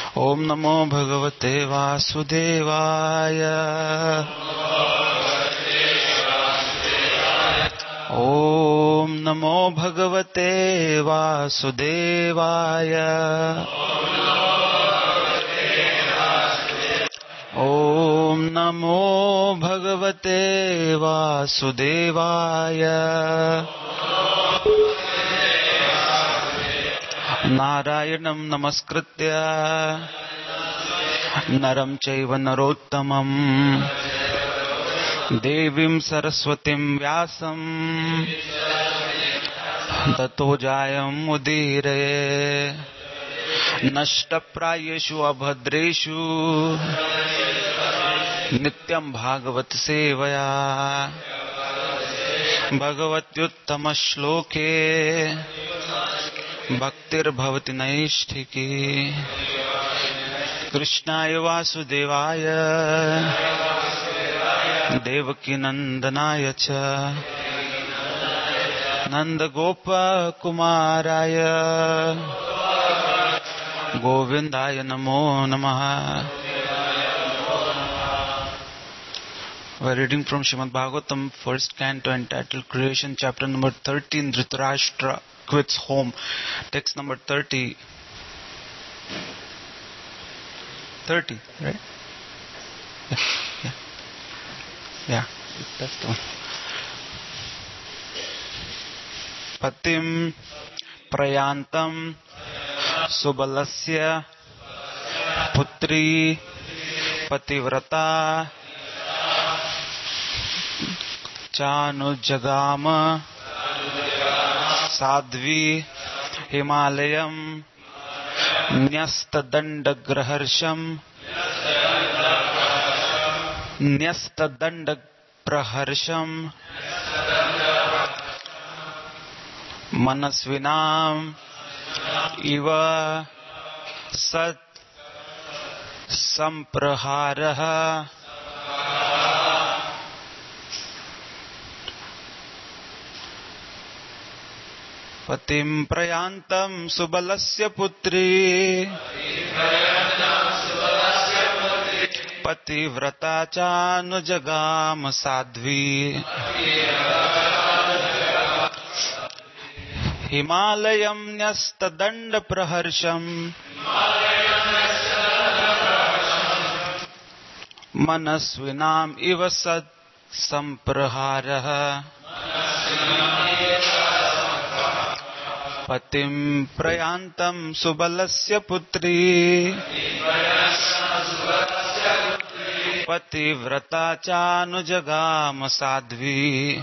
ओम नमो भगवते वासुदेवाय। ओम नमो भगवते वासुदेवाय। ओम नमो भगवते वासुदेवाय। नारायणं नमस्कृत्य नरं चैव नरोत्तमं देवीं सरस्वतीं व्यासं ततो जायमुदीरये। नष्टप्रायेषु अभद्रेषु नित्यं भागवत सेवया भगवत्युत्तमश्लोके भक्तिर्भवति नैष्ठिकी। कृष्णाय वासुदेवाय देवकीनन्दनाय च नन्दगोपकुमाराय गोविन्दाय नमो नमः। We are reading from Srimad Bhagavatam, first canto, entitled Creation, chapter number 13, Dhritarashtra quits home. Text number 30. 30, right? Yeah. That's the one. Patim prayantam subalasya putri pativrata chanujagama sadvi himalayam न्यस्तदण्डप्रहर्षम् मनस्विनाम् इव सत् संप्रहारः। पतिं प्रयान्तं सुबलस्य पुत्री पतिव्रता चानुजगाम साध्वी हिमालयं न्यस्तदण्डप्रहर्षम् मनस्विनाम् इव सत् संप्रहारः। पतिं प्रयान्तं सुबलस्य पुत्री पतिव्रता चानुजगाम साध्वी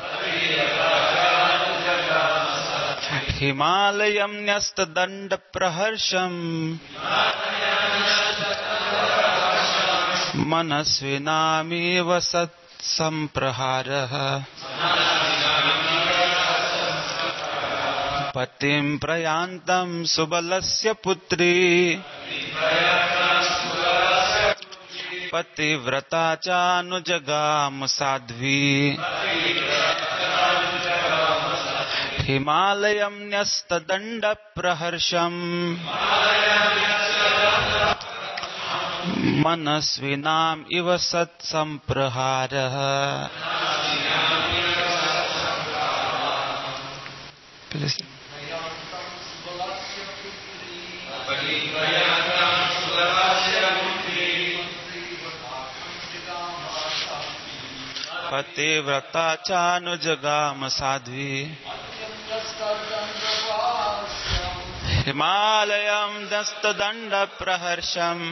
हिमालयं न्यस्तदण्डप्रहर्षम् मनस्विनामिव सत् संप्रहारः। पतिं प्रयान्तं सुबलस्य पुत्री पतिव्रता चानुजगाम साध्वी हिमालयं न्यस्तदण्डप्रहर्षम् मनस्विनाम् इव सत् संप्रहारः। पतिव्रता चानुजगाम साध्वी हिमालयं न्यस्तदण्डप्रहर्षम्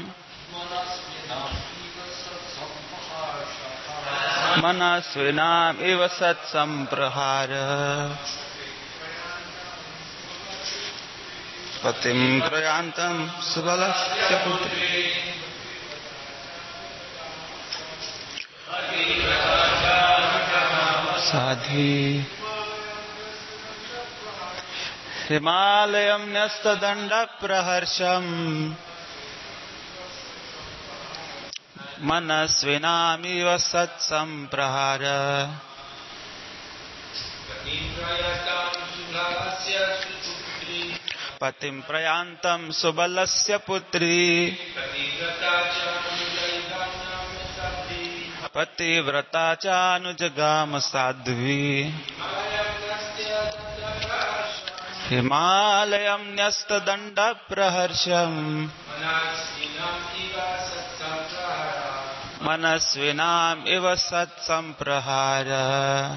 मनस्विनाम् इव सत् संप्रहारः। पतिं प्रयान्तं सुबलस्य पुत्री साध्वी हिमालयं न्यस्तदण्डप्रहर्षम् मनस्विनामिव सत् संप्रहारः। Patim prayantam subalasya putri Pativrata chanujagama sadhvi Himalayam nyasta danda praharsham Manasvinam iva sat samprahara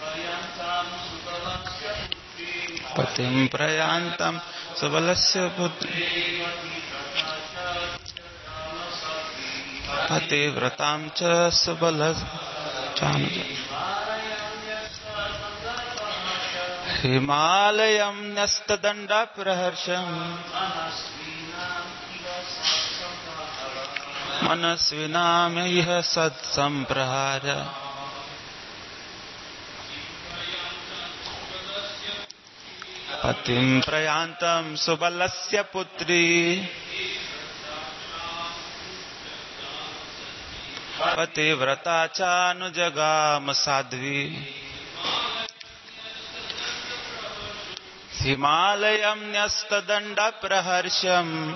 Patim prayantam subalasya putri Pativratam cha subalas chanuja Himalayam nastadanda praharsham Manasvinam iha sat samprahara Patim prayantam subalasya putri Pativrata chanujagama sadhvi Himalayam nyastadanda praharsham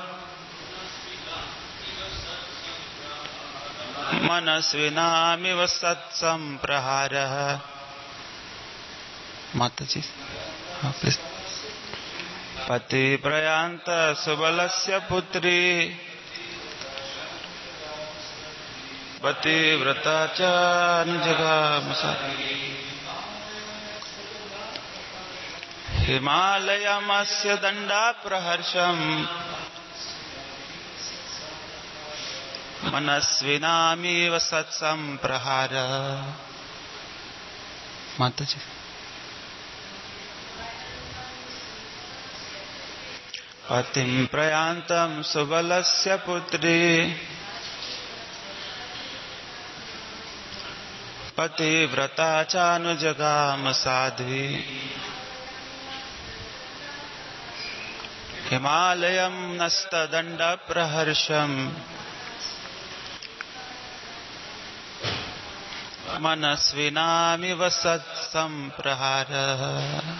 Manasvinamiva satsam prahara Mataji, please. Pati prayanta subalasya putri Pati vrata chanujagama sadhvi Himalayam asya danda praharsham Manasvinami vasatsam prahara Mataji. Patim prayantam subalasya putri Pativrata chanujagama sadhvi Himalayam nastadanda praharsham Manasvinami vasatsam prahara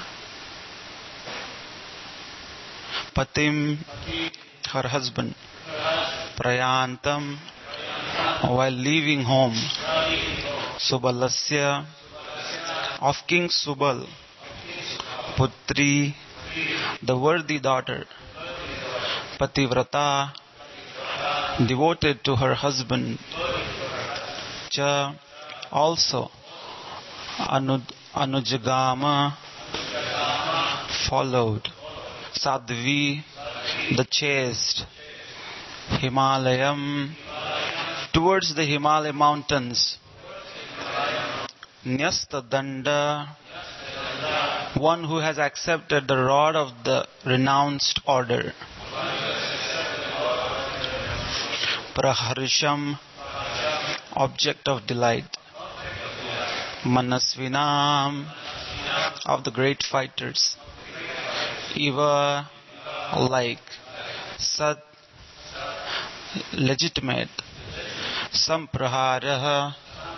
Patim, her husband, prayantam, while leaving home, Subalasya, of King Subal, Putri, the worthy daughter, Pativrata, devoted to her husband, Cha, also, Anujagama, followed, Sadhvi, the chaste, Himalayam, towards the Himalaya mountains, Nyasta Danda, one who has accepted the rod of the renounced order, Praharsham, object of delight, Manasvinam, of the great fighters, Eva, like, Sat, legitimate, Samprahara,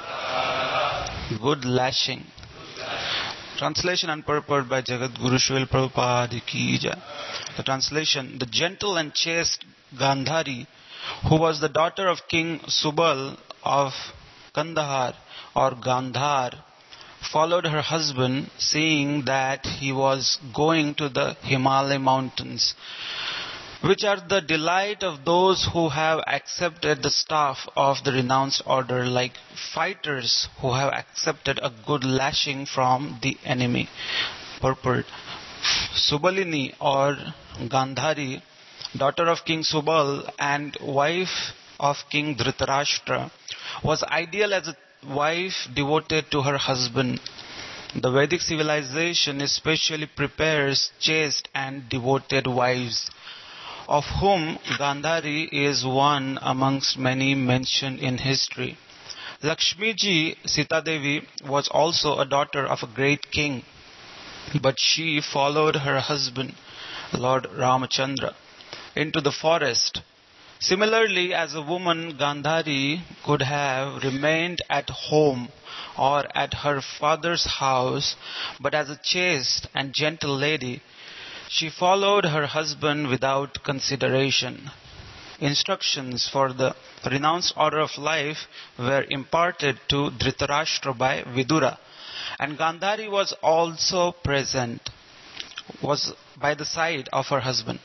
good lashing. Translation and purport by Jagadguru Srila Prabhupada Ki Jai. The translation: the gentle and chaste Gandhari, who was the daughter of King Subal of Kandahar or Gandhar, followed her husband, seeing that he was going to the Himalaya mountains, which are the delight of those who have accepted the staff of the renounced order, like fighters who have accepted a good lashing from the enemy. Purport: Subalini or Gandhari, daughter of King Subal and wife of King Dhritarashtra, was ideal as a wife devoted to her husband. The Vedic civilization especially prepares chaste and devoted wives, of whom Gandhari is one amongst many mentioned in history. Lakshmiji Sita Devi was also a daughter of a great king, but she followed her husband, Lord Ramachandra, into the forest. Similarly, as a woman, Gandhari could have remained at home or at her father's house, but as a chaste and gentle lady, She followed her husband without consideration. Instructions for the renounced order of life were imparted to Dhritarashtra by Vidura, and Gandhari was also present, was by the side of her husband.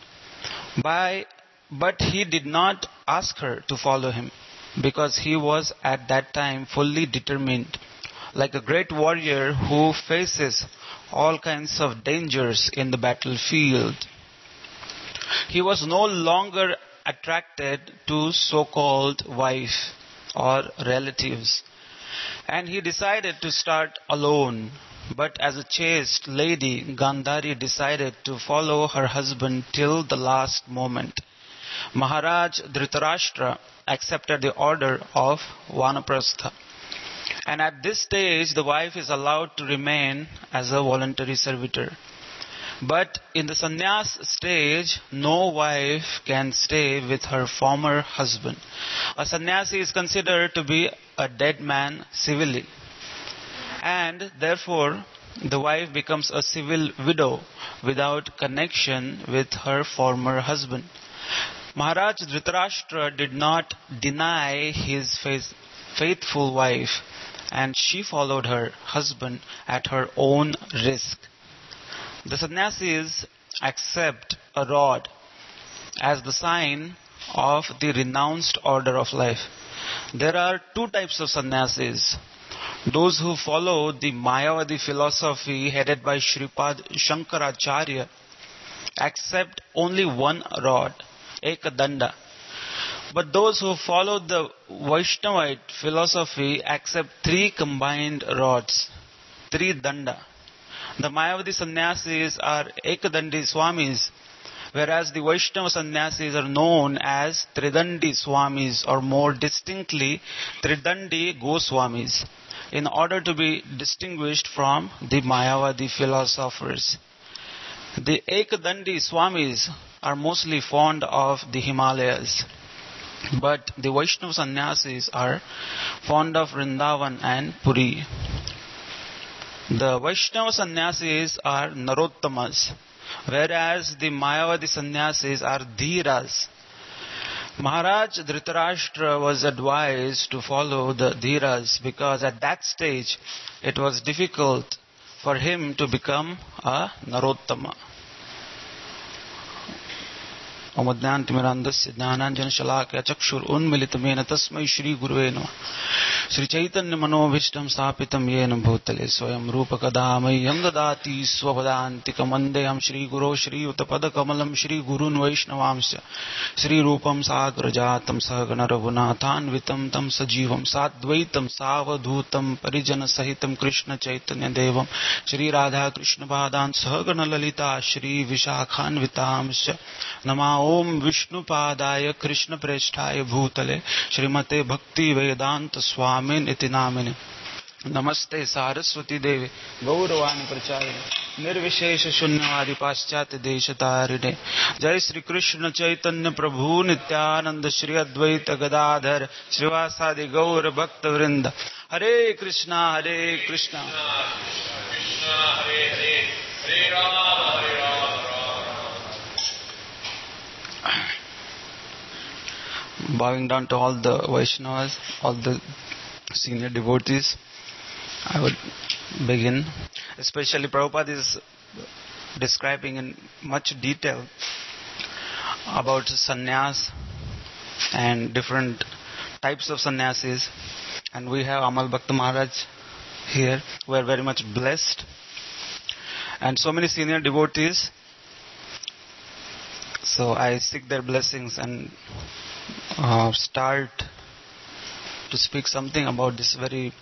But he did not ask her to follow him, because he was at that time fully determined, like a great warrior who faces all kinds of dangers in the battlefield. He was no longer attracted to so-called wife or relatives, and he decided to start alone. But as a chaste lady, Gandhari decided to follow her husband till the last moment. Maharaj Dhritarashtra accepted the order of Vanaprastha. And at this stage, the wife is allowed to remain as a voluntary servitor. But in the sannyas stage, no wife can stay with her former husband. A sannyasi is considered to be a dead man civilly. And therefore, the wife becomes a civil widow without connection with her former husband. Maharaj Dhritarashtra did not deny his faithful wife, and she followed her husband at her own risk. The sannyasis accept a rod as the sign of the renounced order of life. There are two types of sannyasis. Those who follow the Mayavadi philosophy headed by Shripad Shankaracharya accept only one rod, Ekadanda. But those who follow the Vaishnavite philosophy accept three combined rods, three danda. The Mayavadi sannyasis are Ekadandi Swamis, whereas the Vaishnava sannyasis are known as Tridandi Swamis, or more distinctly Tridandi Goswamis, in order to be distinguished from the Mayavadi philosophers. The Ekadandi Swamis are mostly fond of the Himalayas, but the Vaishnava sannyasis are fond of Vrindavan and Puri. The Vaishnava sannyasis are Narottamas, whereas the Mayavadi sannyasis are Dhiras. Maharaj Dhritarashtra was advised to follow the Dhiras because at that stage it was difficult for him to become a Narottama. ओमज्ञानतिमिरान्धस्य ज्ञानाञ्जनशलाकया चक्षुरुन्मिलितमेन तस्मै श्रीगुरुवे नमः। श्रीचैतन्यमनोभीष्टं स्थापितं येन भूतले स्वयं रूपकदा मह्यं ददाति स्वपदान्तिकं वन्देऽहं श्रीगुरो श्रीयुतपदकमलं श्रीगुरून् वैष्णवांश्च श्रीरूपं साग्रजातं सहगणरघुनाथान्वितं तं सजीवं साद्वैतं सावधूतं परिजनसहितं कृष्णचैतन्यदेवं श्रीराधाकृष्णपादान् सहगणललिता श्रीविशाखान्वितांश्च नमः ओम विष्णुपादाय कृष्णप्रेष्ठाय भूतले श्रीमते भक्ति वेदांत स्वामिन इति नामिने नमस्ते सारस्वती देवे गौरवाणी प्रचारिणे निर्विशेष शून्यवादी पाश्चात्य देशतारिणे जय श्री कृष्ण चैतन्य प्रभु नित्यानंद श्री अद्वैत गदाधर श्रीवासादि गौर भक्त वृंद हरे कृष्णा हरे Krishna Hare Hare Hare Ram Bowing down to all the Vaishnavas, all the senior devotees, I would begin. Especially Prabhupada is describing in much detail about sannyas and different types of sannyasis. And we have Amal Bhakta Maharaj here. We are very much blessed. And so many senior devotees. So I seek their blessings and start to speak something about this very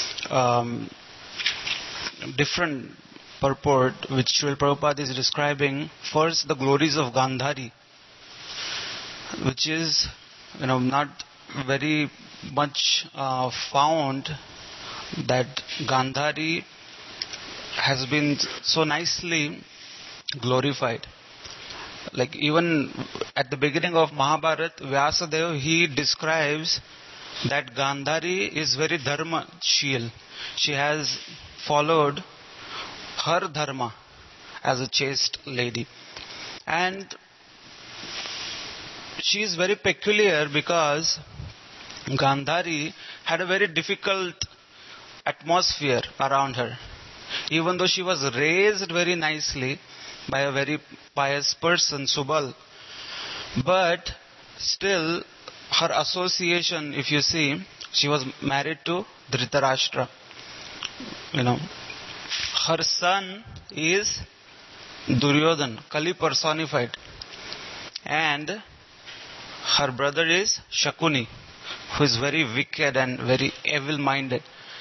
different purport which Srila Prabhupada is describing. First, the glories of Gandhari, which is not very much found, that Gandhari has been so nicely glorified. Like even at the beginning of Mahabharata, Vyasadeva, he describes that Gandhari is very dharma-shil. She has followed her dharma as a chaste lady. And she is very peculiar because Gandhari had a very difficult atmosphere around her. Even though she was raised very nicely by a very pious person, Subal, but still her association, if you see, she was married to Dhritarashtra. Her son is Duryodhan, Kali personified, and her brother is Shakuni, who is very wicked and very evil-minded.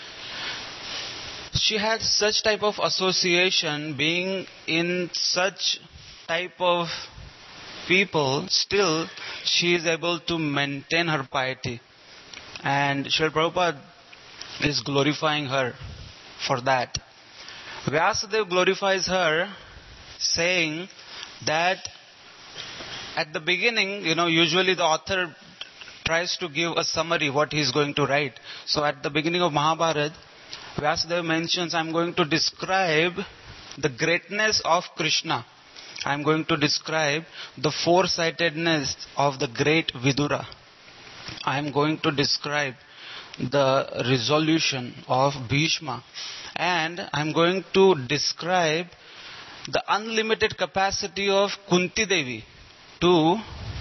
She had such type of association, being in such type of people, still she is able to maintain her piety. And Srila Prabhupada is glorifying her for that. Vyasadeva glorifies her, saying that at the beginning, usually the author tries to give a summary what he is going to write. So at the beginning of Mahabharata, Vyasadeva mentions, I'm going to describe the greatness of Krishna. I'm going to describe the foresightedness of the great Vidura. I'm going to describe the resolution of Bhishma. And I'm going to describe the unlimited capacity of Kunti Devi to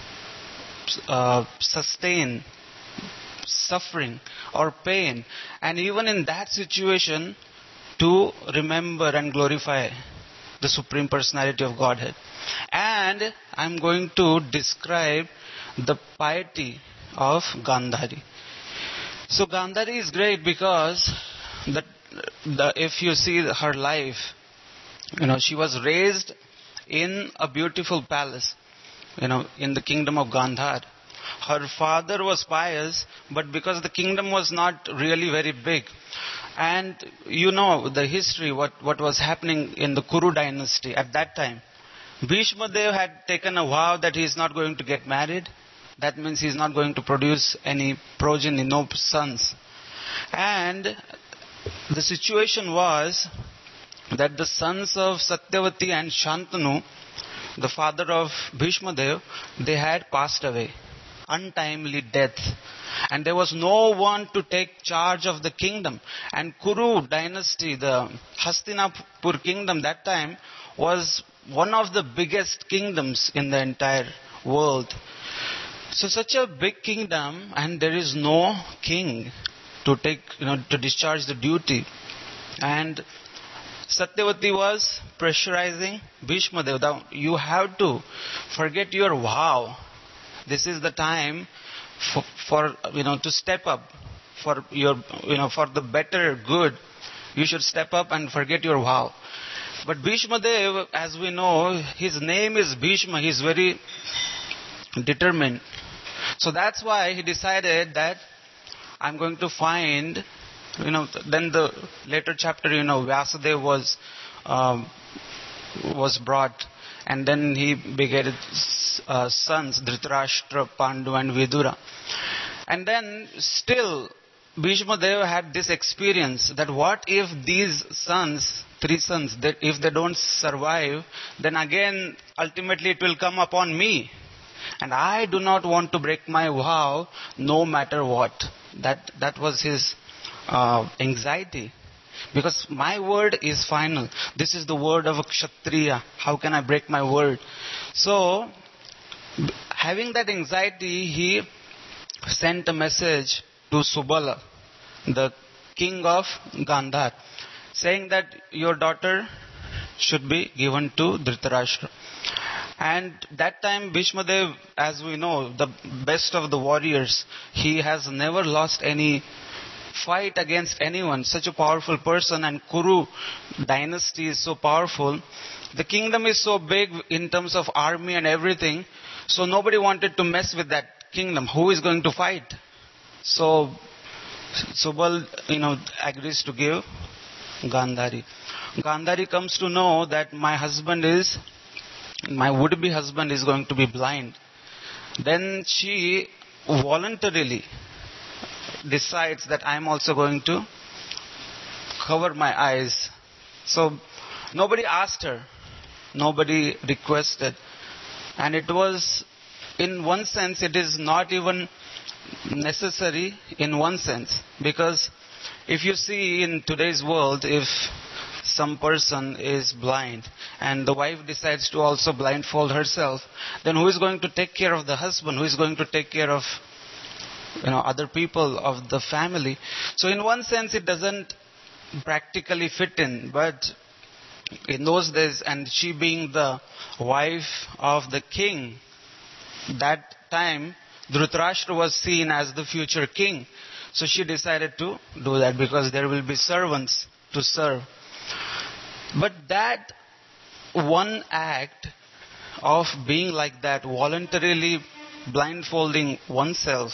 sustain suffering or pain, and even in that situation to remember and glorify the Supreme Personality of Godhead. And I'm going to describe the piety of Gandhari. So Gandhari is great because if you see her life, she was raised in a beautiful palace, in the kingdom of Gandhar. Her father was pious, but because the kingdom was not really very big, and the history, what was happening in the Kuru dynasty at that time, Bhishma Dev had taken a vow that he is not going to get married. That means he is not going to produce any progeny, no sons. And the situation was that the sons of Satyavati and Shantanu, the father of Bhishma Dev, they had passed away. Untimely death. And there was no one to take charge of the kingdom. And Kuru dynasty, the Hastinapur kingdom that time, was one of the biggest kingdoms in the entire world. So such a big kingdom, and there is no king to take, to discharge the duty. And Satyavati was pressurizing Bhishma Dev. Now, you have to forget your vow. This is the time for to step up for your for the better good. You should step up and forget your vow. But Bhishma Dev, as we know, his name is Bhishma. He is very determined. So that's why he decided that I'm going to find. Then the later chapter, Vyasadeva was brought, and then he begat sons, Dhritarashtra, Pandu and Vidura. And then still, Bhishma Deva had this experience that what if these sons, 3 sons, if they don't survive, then again, ultimately it will come upon me. And I do not want to break my vow no matter what. That was his anxiety. Because my word is final. This is the word of a Kshatriya. How can I break my word? So, having that anxiety, he sent a message to Subala, the king of Gandhar, saying that your daughter should be given to Dhritarashtra. And that time Bhishma Dev, as we know, the best of the warriors, he has never lost any fight against anyone. Such a powerful person, and Kuru dynasty is so powerful. The kingdom is so big in terms of army and everything, so nobody wanted to mess with that kingdom. Who is going to fight? So Subal, agrees to give Gandhari. Gandhari comes to know that my would-be husband is going to be blind. Then she voluntarily decides that I am also going to cover my eyes. So nobody asked her, nobody requested. And it was, in one sense, it is not even necessary in one sense. Because if you see in today's world, if some person is blind and the wife decides to also blindfold herself, then who is going to take care of the husband? Who is going to take care of other people of the family? So in one sense it doesn't practically fit in. But in those days, and she being the wife of the king, that time Dhritarashtra was seen as the future king. So she decided to do that because there will be servants to serve. But that one act of being like that, voluntarily blindfolding oneself,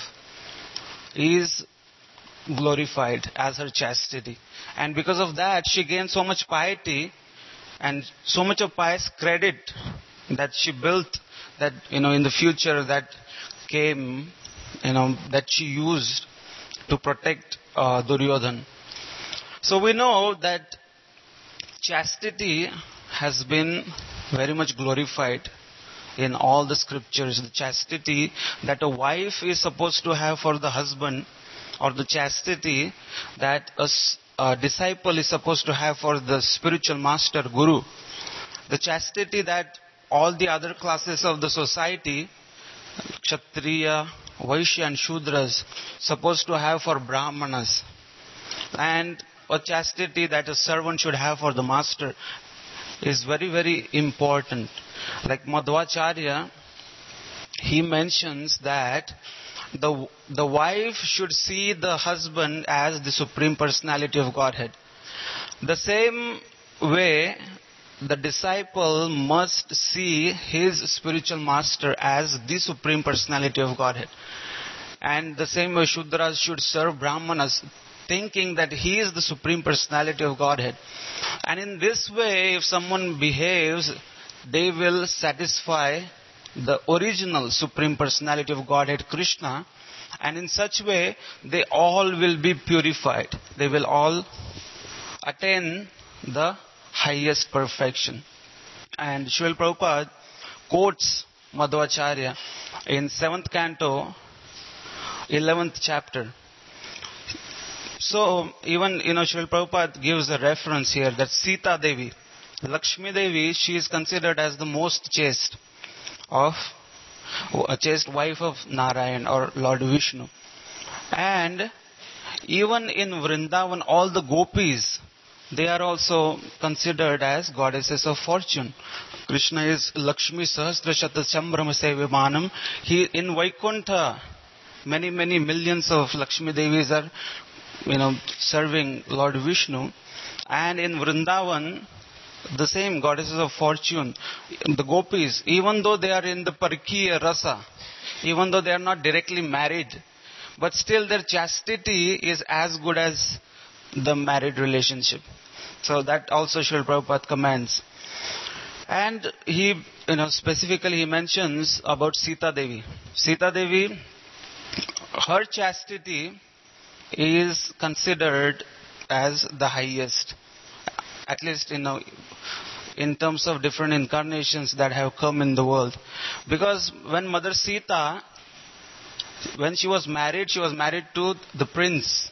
is glorified as her chastity. And because of that, she gained so much piety and so much of pious credit that she built, that in the future that came, that she used to protect Duryodhan. So we know that chastity has been very much glorified in all the scriptures. The chastity that a wife is supposed to have for the husband, or the chastity that a disciple is supposed to have for the spiritual master, guru. The chastity that all the other classes of the society, Kshatriya, Vaishya and Shudras, supposed to have for Brahmanas. And a chastity that a servant should have for the master is very, very important. Like Madhvacharya, he mentions that the wife should see the husband as the Supreme Personality of Godhead. The same way, the disciple must see his spiritual master as the Supreme Personality of Godhead. And the same way Shudras should serve Brahmanas, thinking that he is the Supreme Personality of Godhead. And in this way, if someone behaves, they will satisfy the original Supreme Personality of Godhead, Krishna. And in such way, they all will be purified. They will all attain the highest perfection. And Srila Prabhupada quotes Madhvacharya in 7th canto, 11th chapter. So, even, Srila Prabhupada gives a reference here that Sita Devi, Lakshmi Devi, she is considered as the most chaste a chaste wife of Narayan or Lord Vishnu. And even in Vrindavan, all the gopis, they are also considered as goddesses of fortune. Krishna is Lakshmi Sahasra Shata Sambhrama Sevimanam. In Vaikuntha, many millions of Lakshmi Devis are serving Lord Vishnu. And in Vrindavan, the same goddesses of fortune, the gopis, even though they are in the Parkiya Rasa, even though they are not directly married, but still their chastity is as good as the married relationship. So that also Srila Prabhupada commends. And he, specifically he mentions about Sita Devi. Sita Devi, her chastity is considered as the highest. At least, in terms of different incarnations that have come in the world. Because when Mother Sita, when she was married to the prince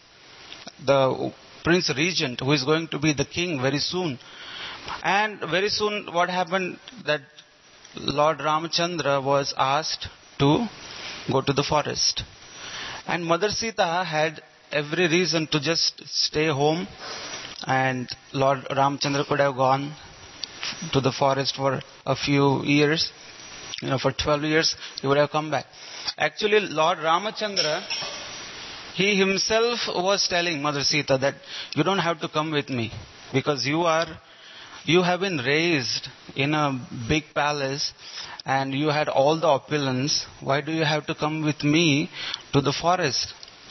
regent, who is going to be the king very soon. And very soon what happened, that Lord Ramachandra was asked to go to the forest. And Mother Sita had every reason to just stay home, and Lord Ramachandra could have gone to the forest for a few years. For 12 years, he would have come back. Actually, Lord Ramachandra, he himself was telling Mother Sita that you don't have to come with me, because you have been raised in a big palace and you had all the opulence. Why do you have to come with me to the forest?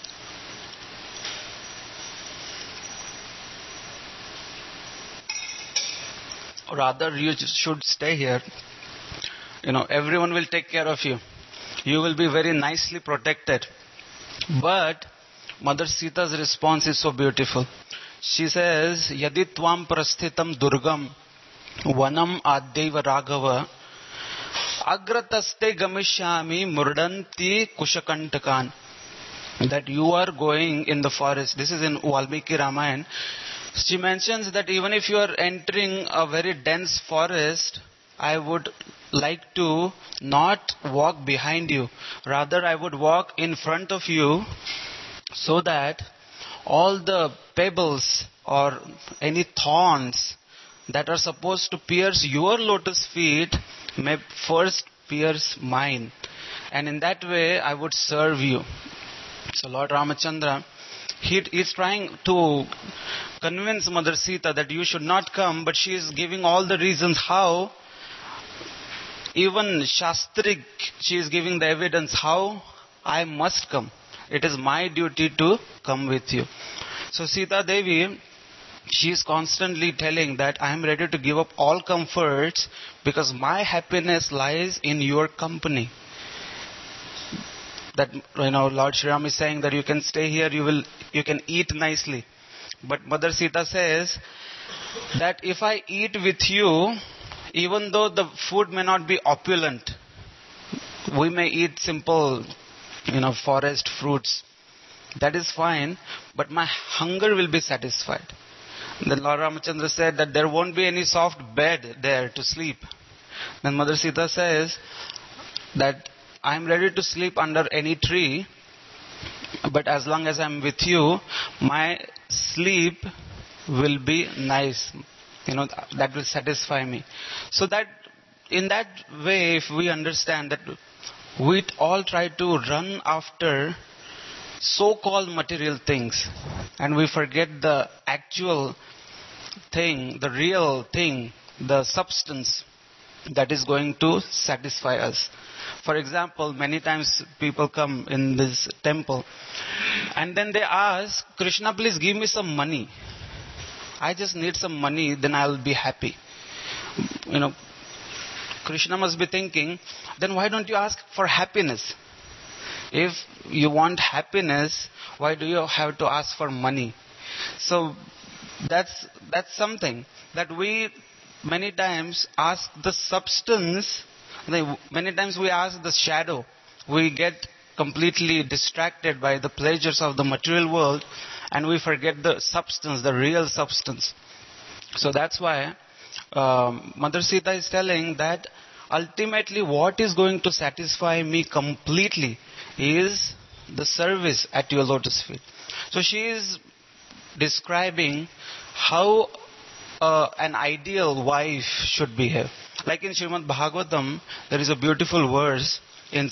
Rather, you should stay here. Everyone will take care of you. You will be very nicely protected. But Mother Sita's response is so beautiful. She says, Yadi tvam prasthitam durgam vanam adyeva raghava agrataste gamishyami murdanti kushakantakan. That you are going in the forest. This is in Valmiki Ramayana. She mentions that even if you are entering a very dense forest, I would like to not walk behind you. Rather, I would walk in front of you so that all the pebbles or any thorns that are supposed to pierce your lotus feet may first pierce mine. And in that way, I would serve you. So Lord Ramachandra, he is trying to convince Mother Sita that you should not come, but she is giving all the reasons how. Even Shastrik, she is giving the evidence how I must come. It is my duty to come with you. So Sita Devi, she is constantly telling that I am ready to give up all comforts because my happiness lies in your company. That, Lord Shri Ram is saying that you can stay here, you can eat nicely. But Mother Sita says that if I eat with you, even though the food may not be opulent, we may eat simple, forest fruits. That is fine, but my hunger will be satisfied. Then Lord Ramachandra said that there won't be any soft bed there to sleep. Then Mother Sita says that I am ready to sleep under any tree, but as long as I am with you, my sleep will be nice. That will satisfy me. So that in that way, if we understand that we all try to run after so-called material things and we forget the actual thing, the real thing, the substance that is going to satisfy us. For example, many times people come in this temple and then they ask, Krishna, please give me some money. I just need some money, then I will be happy. Krishna must be thinking, then why don't you ask for happiness? If you want happiness, why do you have to ask for money? So that's something that we many times ask the substance. Many times we ask the shadow. We get completely distracted by the pleasures of the material world and we forget the substance, the real substance. So that's why Mother Sita is telling that ultimately what is going to satisfy me completely is the service at your lotus feet. So she is describing how an ideal wife should behave. Like in Srimad Bhagavatam, there is a beautiful verse in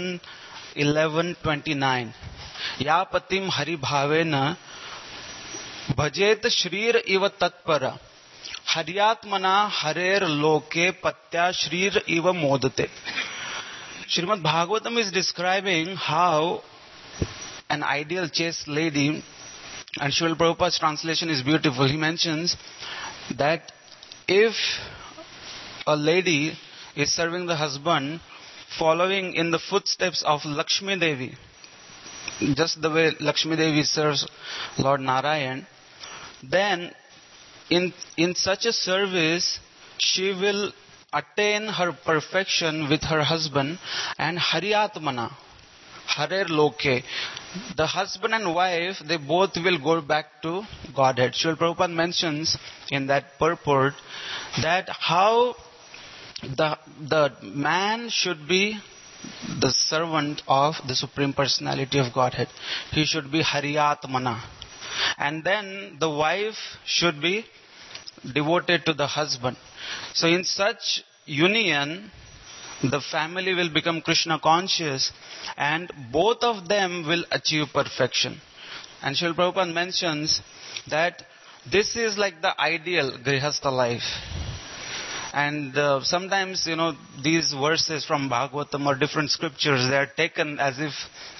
7:11:29. Ya patim hari bhavena bhajet shrir iva tatpara haryatmana harer loke patya shrir iva modate. Srimad Bhagavatam is describing how an ideal chaste lady, and Srila Prabhupada's translation is beautiful. He mentions that if a lady is serving the husband following in the footsteps of Lakshmi Devi, just the way Lakshmi Devi serves Lord Narayan, then in such a service she will attain her perfection with her husband, and Haryatmana, Harer Loke, the husband and wife, they both will go back to Godhead. Srila Prabhupada mentions in that purport that how the man should be the servant of the Supreme Personality of Godhead. He should be Haryatmana. And then the wife should be devoted to the husband. So in such union, the family will become Krishna conscious and both of them will achieve perfection. And Srila Prabhupada mentions that this is like the ideal Grihastha life. And sometimes, these verses from Bhagavatam or different scriptures, they are taken as if,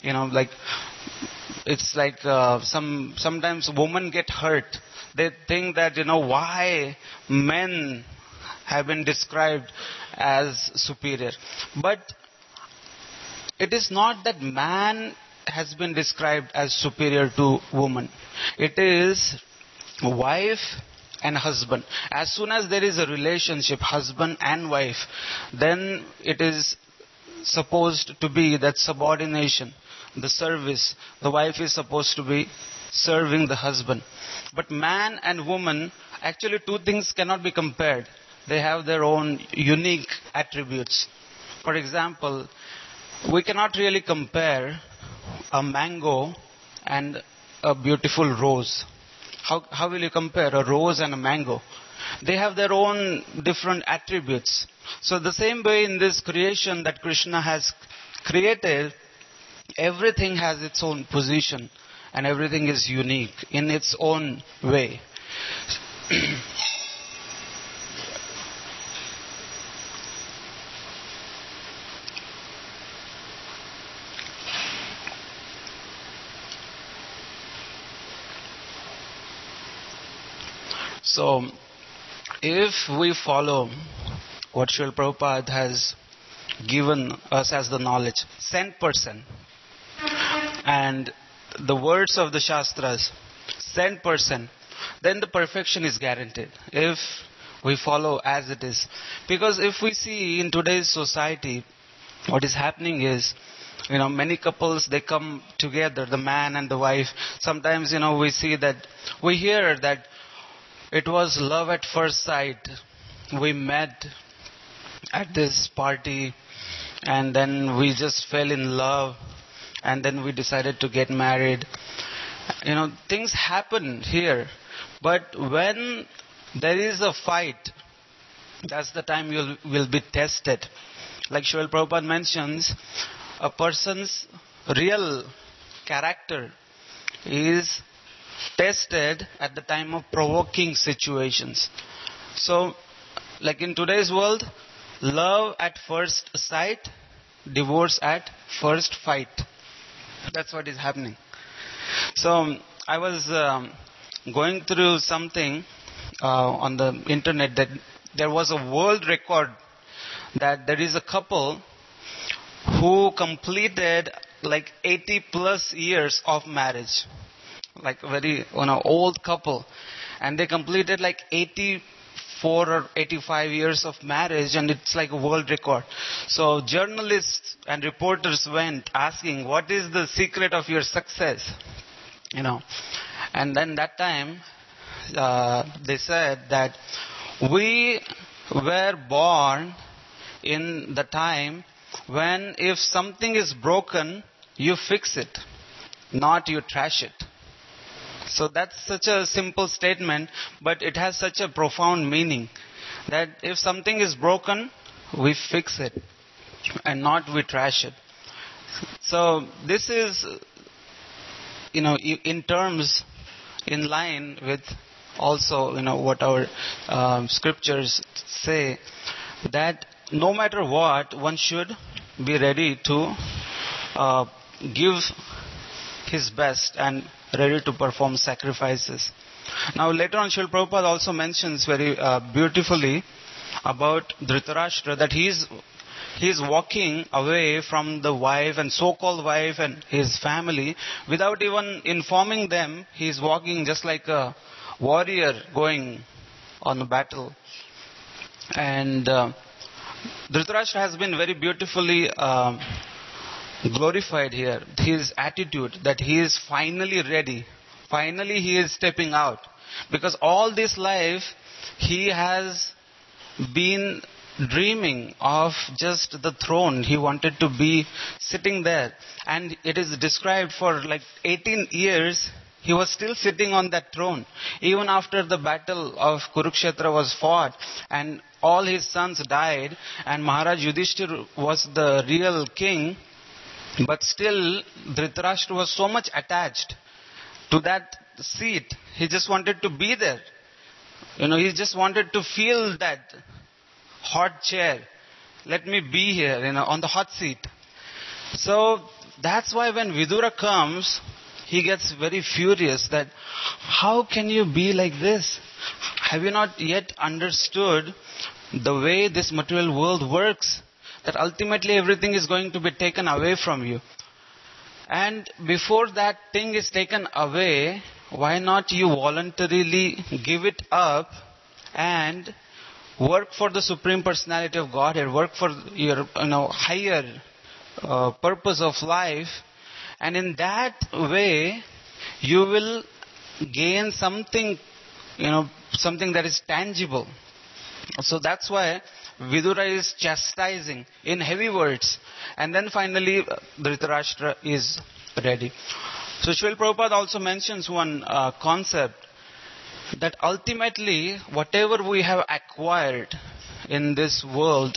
it's like sometimes women get hurt. They think that, why men have been described as superior. But it is not that man has been described as superior to woman. It is wife and husband. As soon as there is a relationship, husband and wife, then it is supposed to be that subordination, the service. The wife is supposed to be serving the husband. But man and woman, actually two things cannot be compared. They have their own unique attributes. For example, we cannot really compare a mango and a beautiful rose. How will you compare a rose and a mango? They have their own different attributes. So the same way in this creation that Krishna has created, everything has its own position and everything is unique in its own way. So, if we follow what Srila Prabhupada has given us as the knowledge, 100%, and the words of the Shastras, 100%, then the perfection is guaranteed. If we follow as it is. Because if we see in today's society, what is happening is, many couples, they come together, the man and the wife. Sometimes, we hear that it was love at first sight. We met at this party and then we just fell in love and then we decided to get married. Things happen here. But when there is a fight, that's the time you will be tested. Like Srila Prabhupada mentions, a person's real character is tested at the time of provoking situations. So, like in today's world, love at first sight, divorce at first fight. That's what is happening. So, I was going through something on the internet that there was a world record that there is a couple who completed like 80 plus years of marriage. Like very old couple, and they completed like 84 or 85 years of marriage, and it's like a world record. So journalists and reporters went asking, what is the secret of your success? And then that time they said that we were born in the time when if something is broken, you fix it, not you trash it. So that's such a simple statement, but it has such a profound meaning. That if something is broken, we fix it and not we trash it. So this is, in terms, in line with also, what our scriptures say, that no matter what, one should be ready to give his best and ready to perform sacrifices. Now later on, Srila Prabhupada also mentions very beautifully about Dhritarashtra, that he is walking away from the wife and so-called wife and his family without even informing them. He is walking just like a warrior going on a battle. And Dhritarashtra has been very beautifully glorified here. His attitude that he is finally ready. Finally he is stepping out. Because all this life he has been dreaming of just the throne. He wanted to be sitting there. And it is described for like 18 years he was still sitting on that throne. Even after the battle of Kurukshetra was fought and all his sons died and Maharaj Yudhishthir was the real king, but still, Dhritarashtra was so much attached to that seat. He just wanted to be there. He just wanted to feel that hot chair. Let me be here, on the hot seat. So, that's why when Vidura comes, he gets very furious that, how can you be like this? Have you not yet understood the way this material world works? That ultimately everything is going to be taken away from you. And before that thing is taken away, why not you voluntarily give it up and work for the Supreme Personality of Godhead, work for your higher purpose of life, and in that way you will gain something, something that is tangible. So that's why Vidura is chastising in heavy words. And then finally Dhritarashtra is ready. So Srila Prabhupada also mentions one concept, that ultimately whatever we have acquired in this world,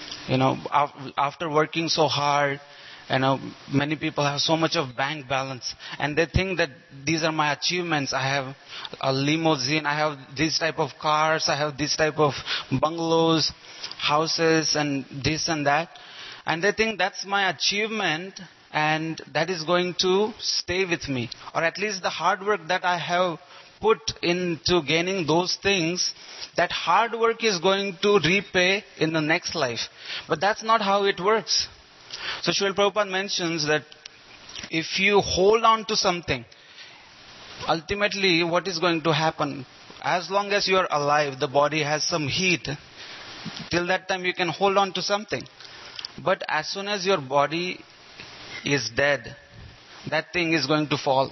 after working so hard, many people have so much of bank balance and they think that these are my achievements. I have a limousine, I have this type of cars, I have this type of bungalows, houses and this and that. And they think that's my achievement and that is going to stay with me. Or at least the hard work that I have put into gaining those things, that hard work is going to repay in the next life. But that's not how it works. So Srila Prabhupada mentions that if you hold on to something, ultimately what is going to happen? As long as you are alive, the body has some heat. Till that time you can hold on to something. But as soon as your body is dead, that thing is going to fall.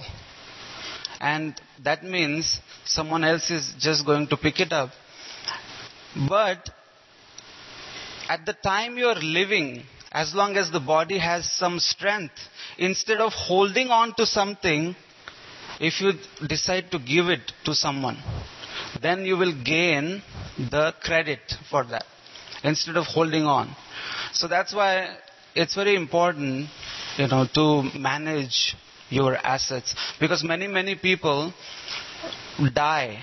And that means someone else is just going to pick it up. But at the time you are living, as long as the body has some strength, instead of holding on to something, if you decide to give it to someone, then you will gain the credit for that, instead of holding on. So that's why it's very important, to manage your assets. Because many people die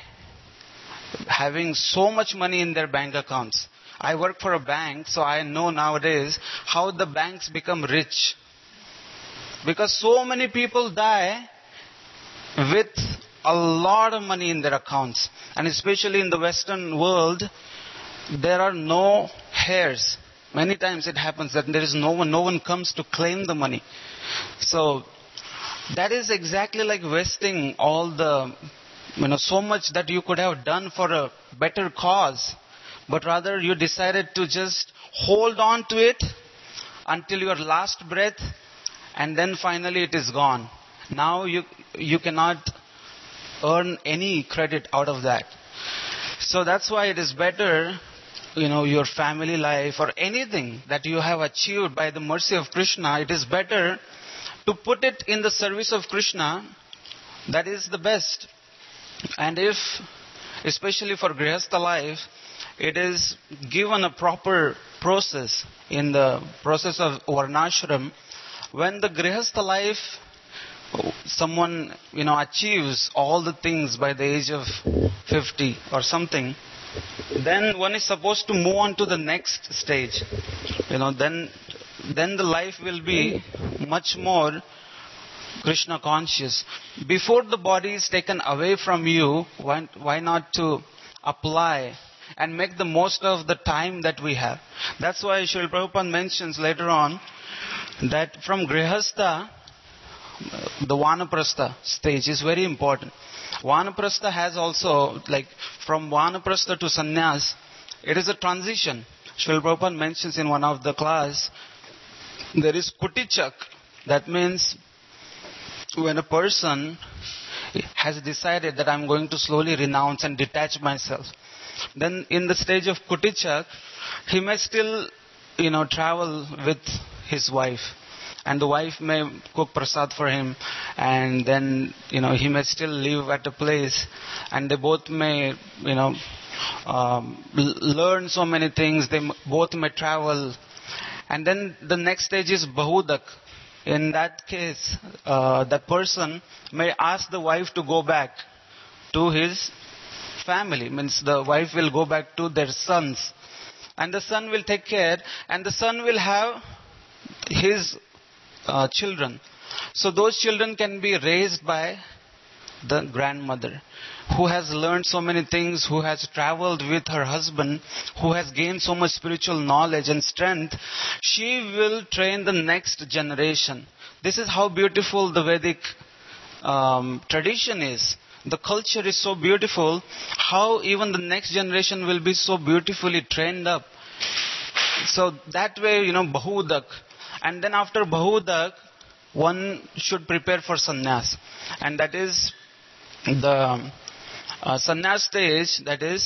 having so much money in their bank accounts. I work for a bank, so I know nowadays how the banks become rich. Because so many people die with a lot of money in their accounts. And especially in the Western world, there are no heirs. Many times it happens that there is no one comes to claim the money. So that is exactly like wasting all the, so much that you could have done for a better cause. But rather you decided to just hold on to it until your last breath, and then finally it is gone. Now you cannot earn any credit out of that. So that's why it is better, your family life or anything that you have achieved by the mercy of Krishna, it is better to put it in the service of Krishna. That is the best. And if, especially for Grihastha life, it is given a proper process in the process of Varnashram. When the Grihastha life, someone, achieves all the things by the age of 50 or something, then one is supposed to move on to the next stage. Then the life will be much more Krishna conscious. Before the body is taken away from you, why not to apply and make the most of the time that we have? That's why Srila Prabhupada mentions later on that from Grihastha, the Vanaprastha stage is very important. Vanaprastha has also, from Vanaprastha to Sannyas, it is a transition. Srila Prabhupada mentions in one of the class, there is Kutichak. That means when a person has decided that I'm going to slowly renounce and detach myself, then in the stage of Kutichak, he may still, travel with his wife. And the wife may cook prasad for him, and then, he may still live at a place, and they both may, learn so many things, they both may travel. And then the next stage is Bahudak. In that case, that person may ask the wife to go back to his family. Means the wife will go back to their sons. And the son will take care, and the son will have his children. So those children can be raised by the grandmother, who has learned so many things, who has traveled with her husband, who has gained so much spiritual knowledge and strength. She will train the next generation. This is how beautiful the Vedic tradition is. the culture is so beautiful, how even the next generation will be so beautifully trained up. So that way, Bahudak. And then after Bahudak, one should prepare for sannyas. And that is the sannyas stage, that is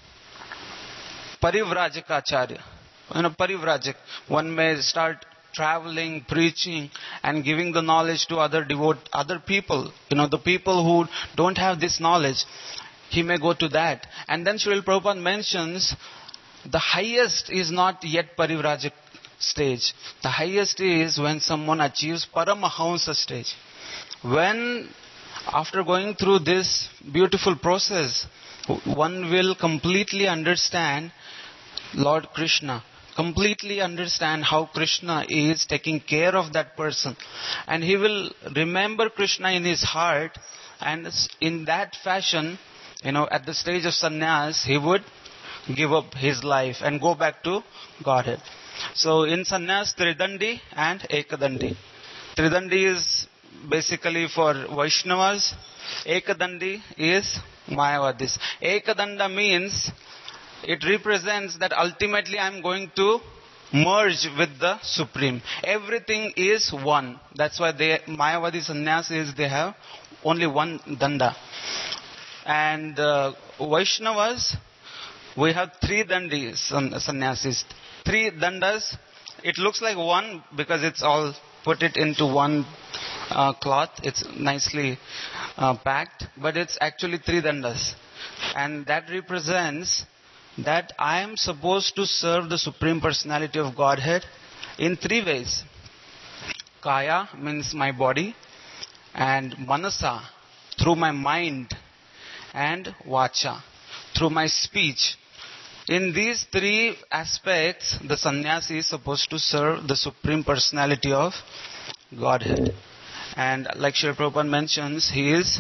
Parivrajikacharya. Parivrajik. One may start traveling, preaching, and giving the knowledge to other people. The people who don't have this knowledge, he may go to that. And then Srila Prabhupada mentions the highest is not yet Parivrajik stage. The highest is when someone achieves Paramahamsa stage. When after going through this beautiful process, one will completely understand Lord Krishna, completely understand how Krishna is taking care of that person. And he will remember Krishna in his heart, and in that fashion, at the stage of sannyas, he would give up his life and go back to Godhead. So in sannyas, Tridandi and Ekadandi. Tridandi is basically for Vaishnavas. Ekadandi is Mayavadis. Ekadanda means it represents that ultimately I am going to merge with the Supreme. Everything is one. That's why Mayavadi sannyasis, they have only one danda. And Vaishnavas, we have three dandis, sannyasis. Three dandas. It looks like one because it's all put it into one cloth. It's nicely packed. But it's actually three dandas. And that represents that I am supposed to serve the Supreme Personality of Godhead in three ways. Kaya means my body, and Manasa through my mind, and Vacha through my speech. In these three aspects, the sannyasi is supposed to serve the Supreme Personality of Godhead. And like Srila Prabhupada mentions, he is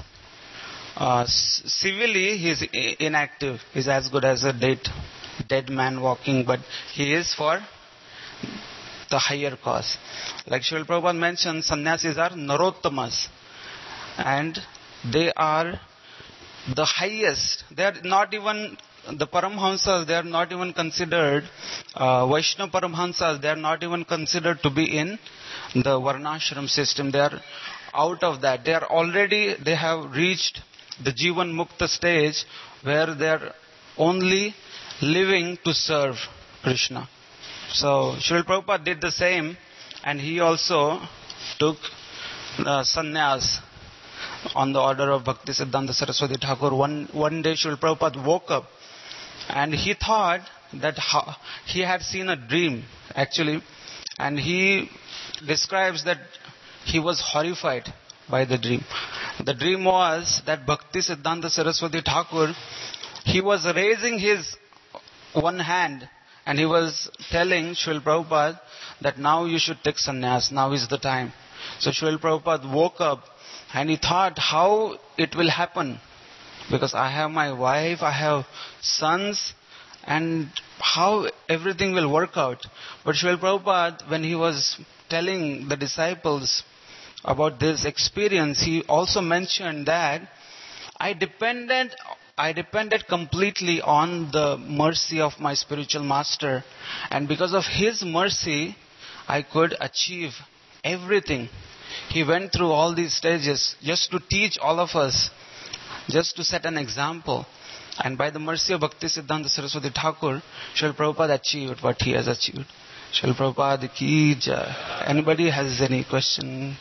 civilly he is inactive. He is as good as a dead man walking, but he is for the higher cause. Like Srila Prabhupada mentions, sannyasis are narottamas, and they are the highest. They are not even the Paramhamsas, they are not even considered, Vaishnava Paramhamsas, they are not even considered to be in the Varnashram system. They are out of that. They have reached the Jivan Mukta stage where they are only living to serve Krishna. So Srila Prabhupada did the same, and he also took sannyas on the order of Bhaktisiddhanta Saraswati Thakur. One day Srila Prabhupada woke up and he thought that he had seen a dream actually, and he describes that he was horrified by the dream. The dream was that Bhaktisiddhanta Saraswati Thakur, he was raising his one hand and he was telling Srila Prabhupada that now you should take sannyas, now is the time. So Srila Prabhupada woke up and he thought how it will happen, because I have my wife, I have sons, and how everything will work out. But Srila Prabhupada, when he was telling the disciples about this experience, he also mentioned that I depended completely on the mercy of my spiritual master, and because of his mercy I could achieve everything. He went through all these stages just to teach all of us, just to set an example. And by the mercy of Bhaktisiddhanta Saraswati Thakur, Srila Prabhupada achieved what he has achieved. Srila Prabhupada ki jai. Anybody has any question?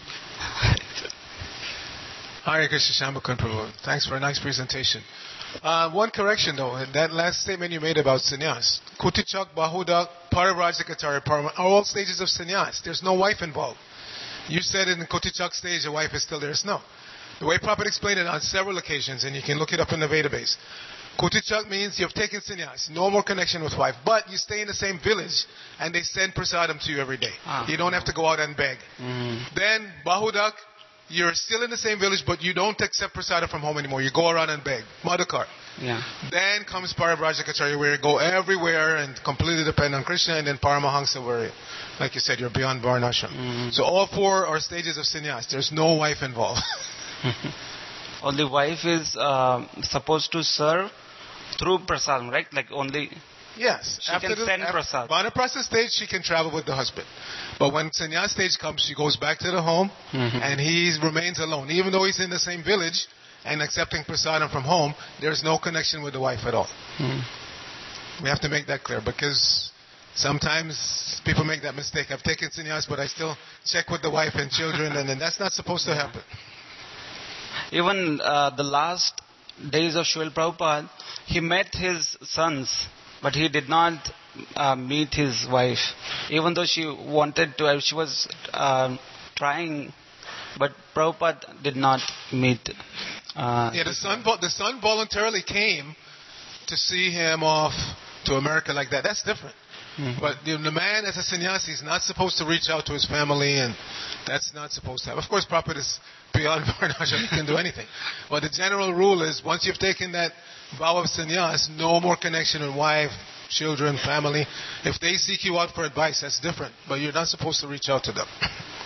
Hare Krishna, Shambhakun Prabhu. Thanks for a nice presentation. One correction though, that last statement you made about sannyas. Kutichak, Bahudak, Parivrajikacharya, are all stages of sannyas. There's no wife involved. You said in the Kutichak stage, a wife is still there. No. The way Prabhupada explained it on several occasions, and you can look it up in the database. Kutichak means you've taken sannyas, no more connection with wife, but you stay in the same village, and they send prasadam to you every day. You don't have to go out and beg. Then Bahudak, you're still in the same village, but you don't accept prasadam from home anymore. You go around and beg. Madhukar. Yeah. Then comes Parivrajikacharya, where you go everywhere and completely depend on Krishna, and then Paramahamsa, where, like you said, you're beyond Varnashram. So all four are stages of sannyas. There's no wife involved. only wife is supposed to serve through prasadam, right? Like only Yes. she can send prasad. Vanaprastha stage, she can travel with the husband. But when sannyas stage comes, she goes back to the home and he remains alone. Even though he's in the same village and accepting prasadam from home, there's no connection with the wife at all. We have to make that clear because sometimes people make that mistake. I've taken sannyas, but I still check with the wife and children, and then that's not supposed to happen. Even the last days of Srila Prabhupada, he met his sons, but he did not meet his wife. Even though she wanted to, she was trying, but Prabhupada did not meet. The son voluntarily came to see him off to America like that. That's different. But the man as a sannyasi is not supposed to reach out to his family, and that's not supposed to happen. Of course, Prabhupada is beyond varnashram, he can do anything. But the general rule is once you've taken that vow of sannyas, no more connection with wife, children, family. If they seek you out for advice, that's different. But you're not supposed to reach out to them.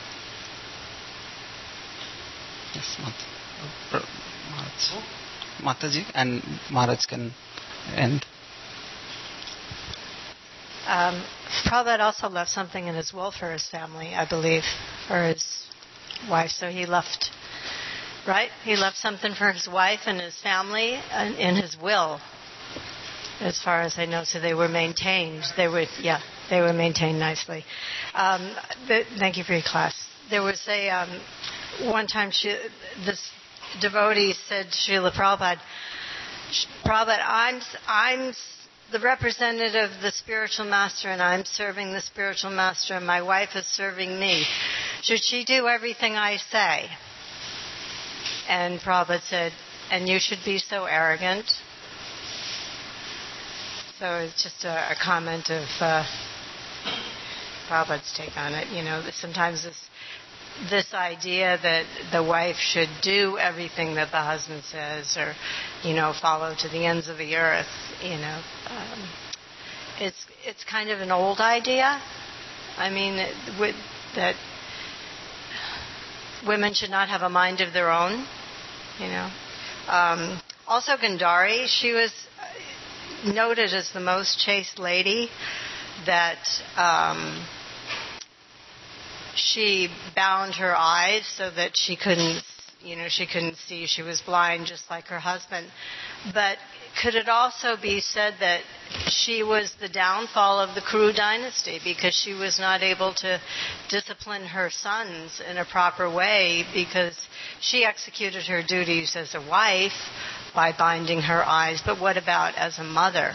Yes, Mataji and Maharaj can end. Prabhupada also left something in his will for his family, I believe, or his wife. So he left, right? He left something for his wife and his family in his will, as far as I know. So they were maintained. They were maintained nicely. Thank you for your class. There was one time this devotee said, Srila Prabhupada, I'm the representative of the spiritual master, and I'm serving the spiritual master, and my wife is serving me. Should she do everything I say? And Prabhupada said, and you should be so arrogant. So it's just a comment of Prabhupada's take on it. You know, sometimes this idea that the wife should do everything that the husband says, or, you know, follow to the ends of the earth, you know, it's kind of an old idea. I mean, that women should not have a mind of their own, you know. Also Gandhari, she was noted as the most chaste lady, that she bound her eyes so that she couldn't see. She was blind just like her husband. But could it also be said that she was the downfall of the Kuru dynasty because she was not able to discipline her sons in a proper way because she executed her duties as a wife by binding her eyes? But what about as a mother?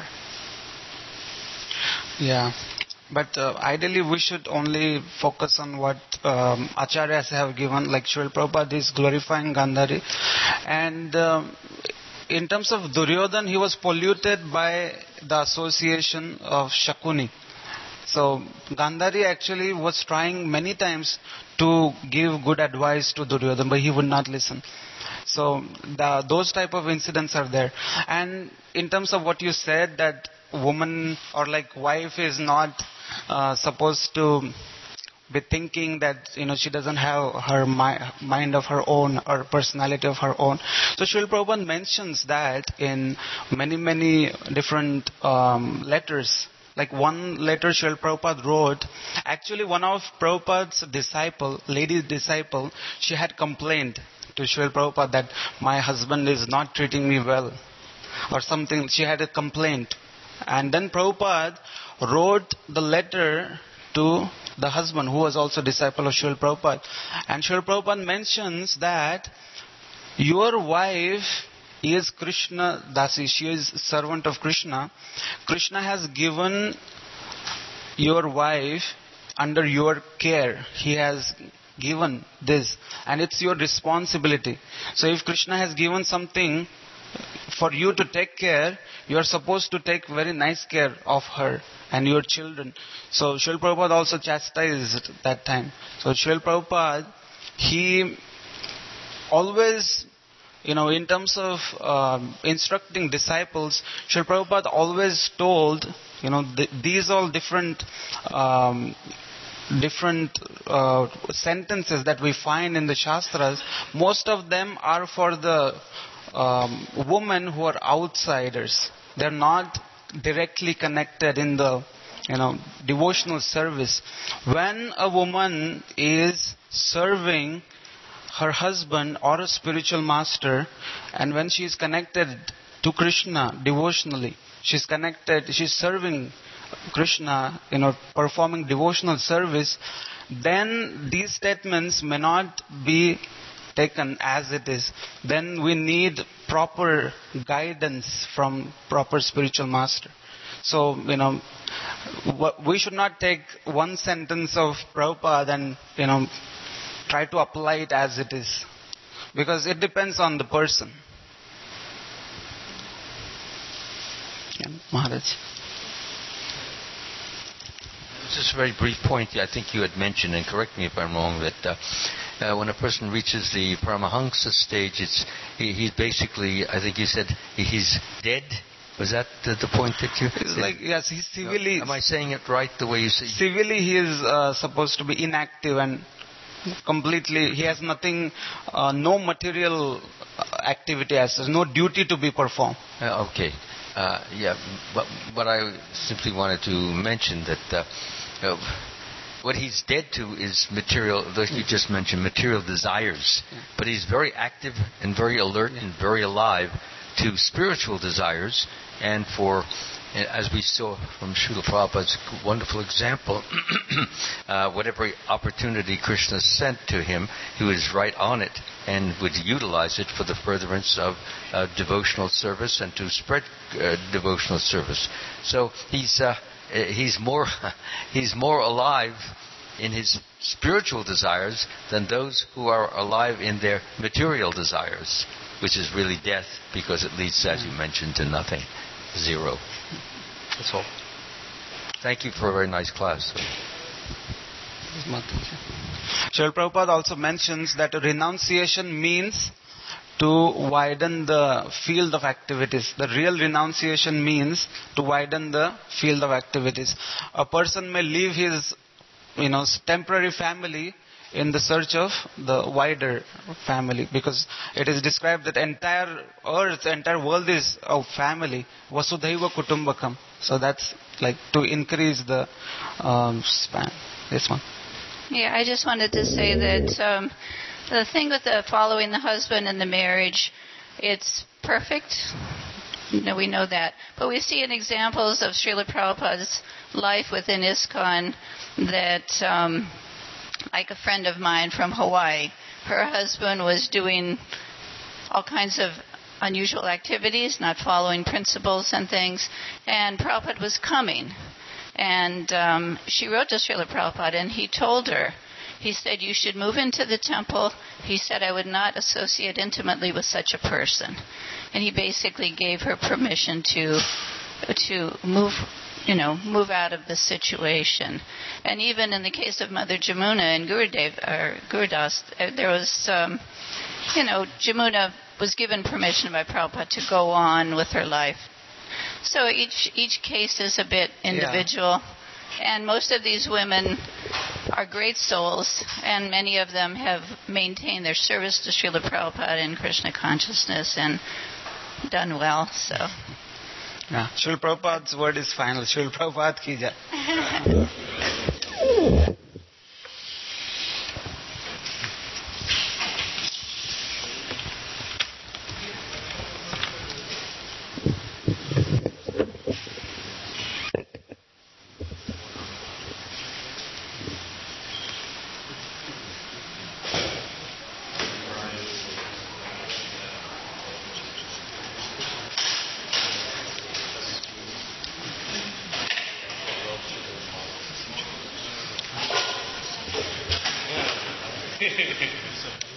Yeah. But ideally, we should only focus on what acharyas have given. Like Srila Prabhupada is glorifying Gandhari. And in terms of Duryodhan, he was polluted by the association of Shakuni. So Gandhari actually was trying many times to give good advice to Duryodhan, but he would not listen. So those type of incidents are there. And in terms of what you said, that woman or like wife is not supposed to be thinking that, you know, she doesn't have her mind of her own or personality of her own. So Srila Prabhupada mentions that in many different letters. Like one letter Srila Prabhupada wrote, actually one of Prabhupada's lady disciple, she had complained to Srila Prabhupada that my husband is not treating me well or something. She had a complaint. And then Prabhupada wrote the letter to the husband, who was also a disciple of Srila Prabhupada. And Srila Prabhupada mentions that your wife is Krishna Dasi. She is servant of Krishna. Krishna has given your wife under your care. He has given this. And it's your responsibility. So if Krishna has given something for you to take care, you are supposed to take very nice care of her and your children. So Srila Prabhupada also chastised that time. So Srila Prabhupada, he always, you know, in terms of instructing disciples, Srila Prabhupada always told, you know, these all different different sentences that we find in the Shastras, most of them are for the women who are outsiders. They're not directly connected in the devotional service. When a woman is serving her husband or a spiritual master, and when she is connected to Krishna devotionally, she's serving Krishna, performing devotional service, then these statements may not be taken as it is. Then we need proper guidance from proper spiritual master. So, we should not take one sentence of Prabhupada and, try to apply it as it is. Because it depends on the person. Yeah, Maharaj. Just a very brief point. I think you had mentioned, and correct me if I'm wrong, that when a person reaches the Paramahansa stage, he's basically, I think you said, he's dead. Was that the point that you... It's like, yes, he's civilly... Am I saying it right the way you say? Civilly he is supposed to be inactive and completely, he has nothing, no material activity as such, no duty to be performed. Okay. But I simply wanted to mention that what he's dead to is material, like you just mentioned, material desires. But he's very active and very alert and very alive to spiritual desires, and for, as we saw from Srila Prabhupada's wonderful example, whatever opportunity Krishna sent to him, he was right on it and would utilize it for the furtherance of devotional service and to spread devotional service. So he's more alive in his spiritual desires than those who are alive in their material desires, which is really death, because it leads, as you mentioned, to nothing, zero. That's all. Thank you for a very nice class. Srila Prabhupada also mentions that renunciation means to widen the field of activities. The real renunciation means to widen the field of activities. A person may leave his temporary family in the search of the wider family, because it is described that entire earth, entire world is a family. Vasudhaiva Kutumbakam. So that's like to increase the span. This one. Yeah, I just wanted to say that the thing with the following the husband in the marriage, it's perfect. We know that. But we see in examples of Srila Prabhupada's life within ISKCON that, like a friend of mine from Hawaii, her husband was doing all kinds of unusual activities, not following principles and things, and Prabhupada was coming. And she wrote to Srila Prabhupada, and he told her, he said, you should move into the temple. He said, I would not associate intimately with such a person. And he basically gave her permission to move out of the situation. And even in the case of Mother Jamuna and Gurudas, there was, Jamuna was given permission by Prabhupada to go on with her life. So each case is a bit individual. Yeah. And most of these women are great souls, and many of them have maintained their service to Srila Prabhupada in Krishna consciousness and done well. So, yeah. Srila Prabhupada's word is final. Srila Prabhupada ki jai. So